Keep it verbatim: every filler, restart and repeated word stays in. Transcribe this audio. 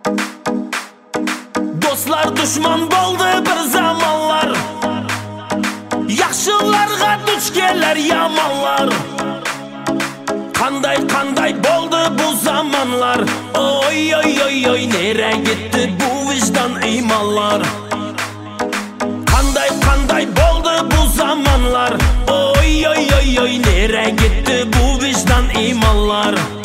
Dostlar düşman bo'ldi bir zamonlar, yaxshilarga duch kelar yomonlar. Qanday qanday bo'ldi bu zamonlar, oy oy oy oy, nere gitti bu vicdan imonlar. Qanday qanday bo'ldi bu zamonlar, oy oy oy oy, nere gitti bu vicdan imonlar.